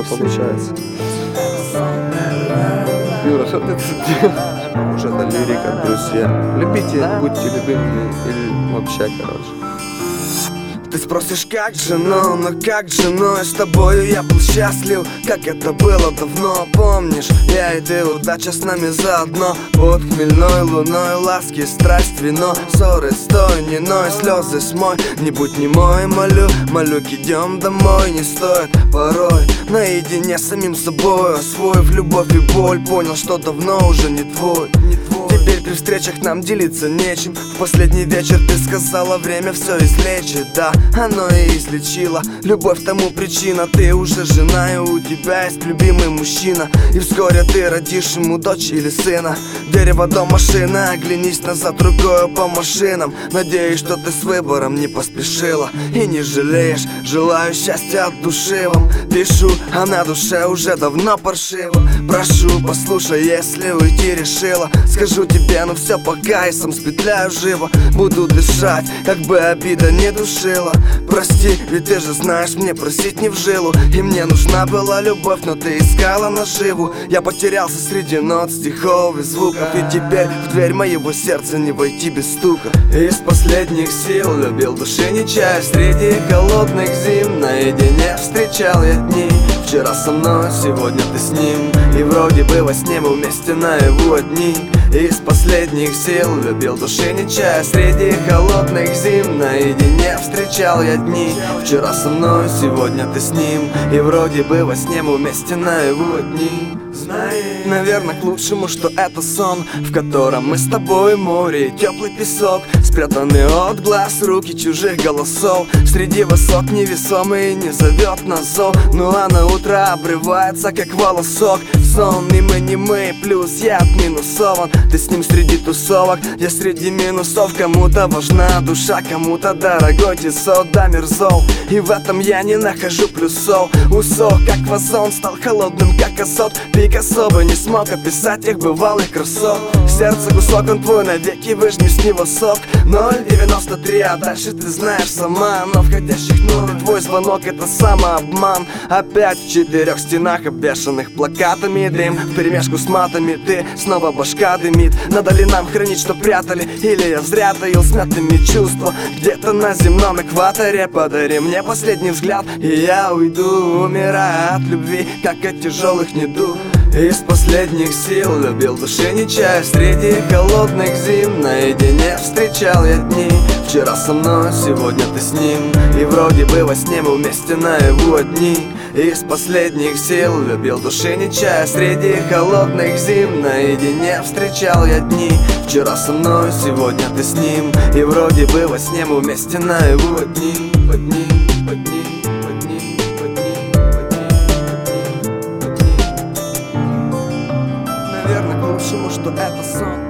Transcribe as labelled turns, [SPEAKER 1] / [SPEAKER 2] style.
[SPEAKER 1] получается. Юра, что ты тут делаешь? Уже это лирика, друзья. Любите, будьте любимыми или вообще, короче.
[SPEAKER 2] Ты спросишь, как же, но как же, но с тобою я был счастлив, как это было давно. Помнишь, я и ты, удача с нами заодно. Под хмельной луной, ласки, страсть, вино. Ссоры с той, не ной, слезы смой. Не будь немой, молю, малюк, идем домой. Не стоит порой наедине с самим собой, освоив любовь и боль, понял, что давно уже не твой. Теперь при встречах нам делиться нечем. В последний вечер ты сказала, время все излечит. Да, оно и излечило. Любовь тому причина. Ты уже жена, и у тебя есть любимый мужчина. И вскоре ты родишь ему дочь или сына. Дерево, дом, машина. Оглянись назад рукою по машинам. Надеюсь, что ты с выбором не поспешила и не жалеешь. Желаю счастья от души вам. Пишу, а на душе уже давно паршиво. Прошу, послушай, если уйти решила. Скажу тебе, ну все, пока я сам спетляю живо. Буду дышать, как бы обида не душила. Прости, ведь ты же знаешь, мне просить не в жилу. И мне нужна была любовь, но ты искала наживу. Я потерялся среди нот, стихов и звуков. И теперь в дверь моего сердца не войти без стука. Из последних сил любил души не чая. Среди холодных зим наедине встречал я дни. Вчера со мной, сегодня ты с ним. И вроде бы во сне мы вместе наяву одни. Из последних сил любил души не чая. Среди холодных зим наедине встречал я дни. Вчера со мной, сегодня ты с ним. И вроде бы во сне мы вместе наяву одни. Наверное, к лучшему, что это сон, в котором мы с тобой море и теплый песок, спрятаны от глаз руки чужих голосов. Среди высот невесомый не зовет на зов. Ну а на утро обрывается, как волосок. Сон, и мы не мы, плюс я отминусован. Ты с ним среди тусовок, я среди минусов. Кому-то важна душа, кому-то дорогой тесот, да мерзол. И в этом я не нахожу плюсов. Усох, как вазон, стал холодным, как азот. Пикассо бы не смог описать тех бывалых красот. Сердце кусок, он твой, навеки выжми с него сок. 0,93, а дальше ты знаешь сама. Но входящих ноль, твой звонок это самообман. Опять в четырех стенах, обвешанных плакатами. Дрим вперемешку с матами, ты снова башка дымит. Надо ли нам хранить, что прятали? Или я зря таил смятыми чувства? Где-то на земном экваторе подари мне последний взгляд, и я уйду, умирая от любви, как от тяжелых недуг. Из последних сил любил души не чая. Среди холодных зим наедине встречал я дни. Вчера со мной, сегодня ты с ним. И вроде бы во сне мы вместе наяву одни. Из последних сил любил души не чая. Среди холодных зим наедине встречал я дни. Вчера со мной, сегодня ты с ним. И вроде бы во сне мы вместе наяву одни. Одни, одни. Наверное, к лучшему, что это сон.